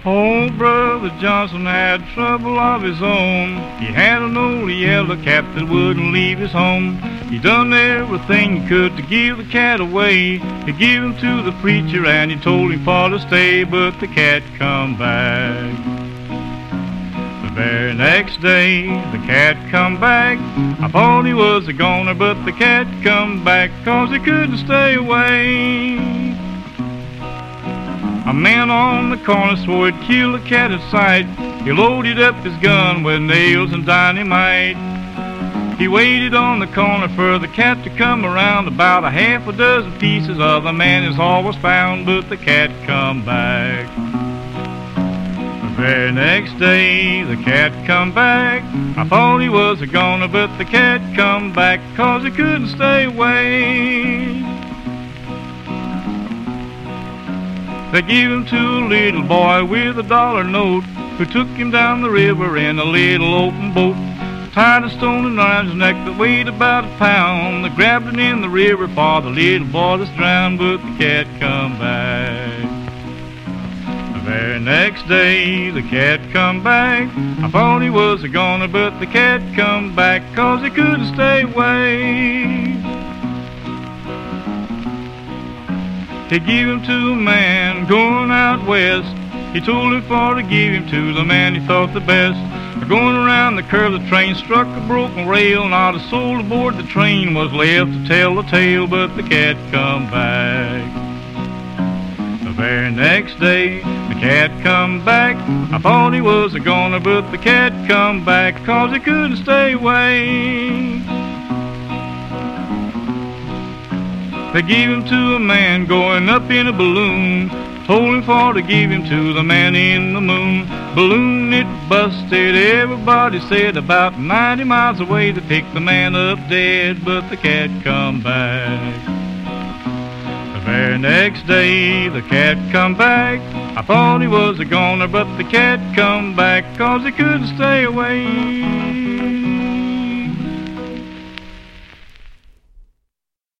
Oh, Brother Johnson had trouble of his own. He had an old yellow cat that wouldn't leave his home. He done everything he could to give the cat away. He gave him to the preacher and he told him for to stay, but the cat come back. The very next day, the cat come back. I thought he was a goner, but the cat come back 'cause he couldn't stay away. A man on the corner swore he'd kill the cat at sight. He loaded up his gun with nails and dynamite. He waited on the corner for the cat to come around. About a half a dozen pieces of the man is all was found, but the cat come back. The very next day, the cat come back. I thought he was a goner, but the cat come back 'cause he couldn't stay away. They gave him to a little boy with a dollar note, who took him down the river in a little open boat. Tied a stone around his neck that weighed about a pound. They grabbed him in the river for the little boy that's drowned, but the cat come back. The very next day, the cat come back. I thought he was a goner, but the cat come back 'cause he couldn't stay away. He gave him to a man going out west. He told him for to give him to the man he thought the best. Going around the curve, the train struck a broken rail. Not a soul aboard the train was left to tell the tale, but the cat come back. The very next day, the cat come back. I thought he was a goner, but the cat come back 'cause he couldn't stay away. They gave him to a man going up in a balloon. Told him for to give him to the man in the moon. Balloon it busted, everybody said. About 90 miles away they picked the man up dead, but the cat come back. The very next day the cat come back. I thought he was a goner, but the cat come back 'cause he couldn't stay away.